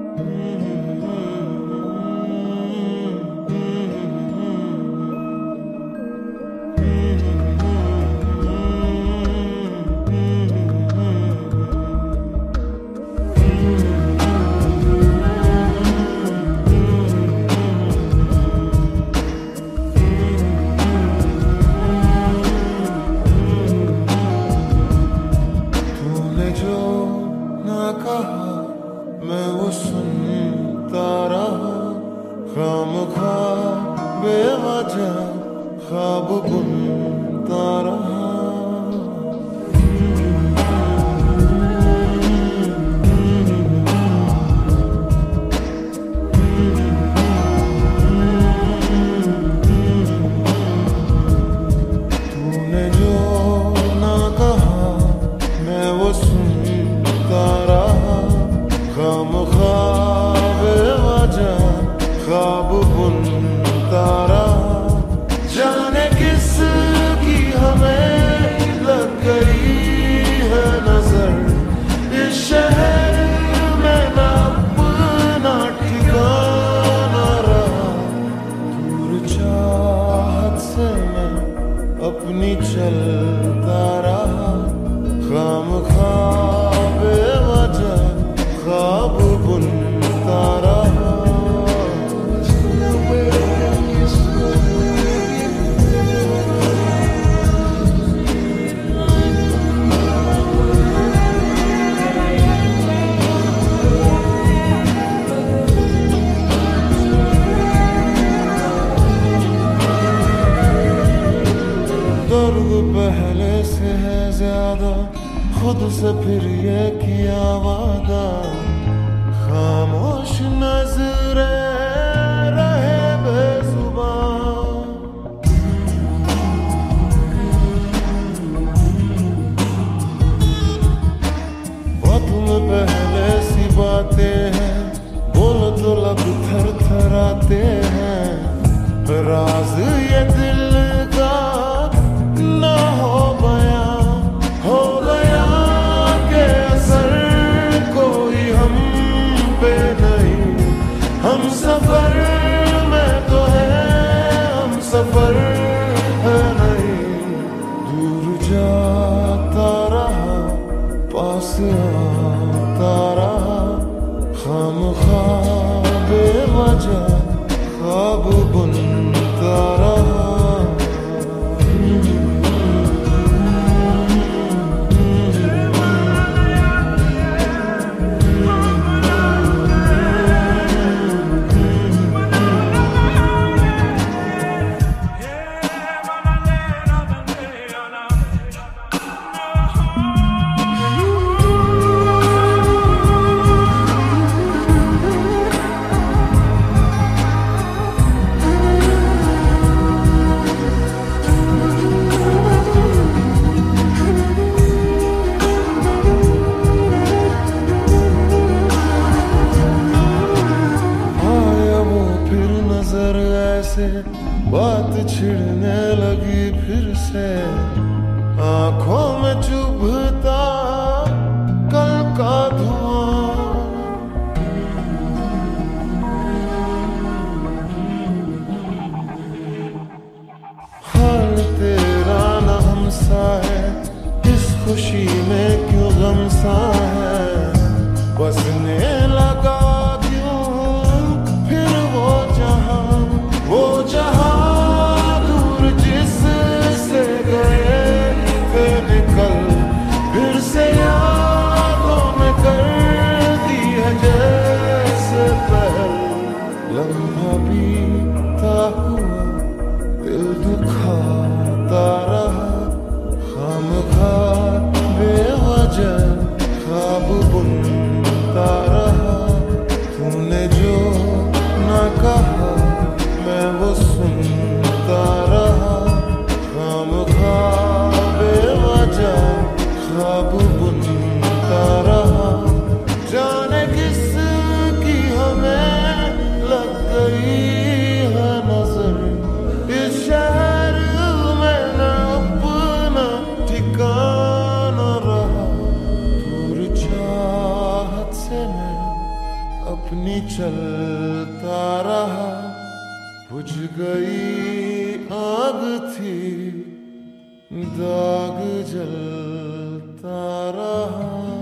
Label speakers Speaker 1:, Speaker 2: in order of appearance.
Speaker 1: मैं वो सुनता रहा, खामखा बेवजह ख्वाब बुनता रहा। तूने जो ना कहा मैं वो सुनता रहा, खामखा बेवजह ख्वाब बुनता रहा। जाने किस की हमें लग गई है नजर, इस शहर में ना अपना ठिकाना रहा। दूर चाहत से मैं अपनी चलता रहा, खामखा बेवजह ख्वाब बुनता रहा। दर्द पहले से है ज्यादा, खुद से फिर ये किया वादा। खामोश नजरे रहे बेजुबान, वक्त में पहले सी बातें हैं, बोलो तो लब थर थराते हैं। राज ये दिल का ना हो गया के असर कोई हम पे नहीं। हम सफर में तो है, हम सफर है नहीं। दूर जाता रहा, पास आता रहा, खामखा बेवजह ख्वाब बुनता रहा। बात छिड़ने लगी फिर से, आंखों में चुभता कल का धुआं। हाल तेरा न हमसा है, इस खुशी में क्यों गम सा है। बसने लगा जहां दूर जिससे गए थे निकल, फिर से यादों में कर दी है जैसे पहल। लम्हा बीता हुआ दिल दुखाता रहा, खामखा बेवजह ख्वाब बुनता रहा। तूने जो ना कहा मैं वो सुनता रहा, खामखा बेवजह ख्वाब बुनता रहा। जाने किस की हमें लग गई आग थी, दाग जलता रहा।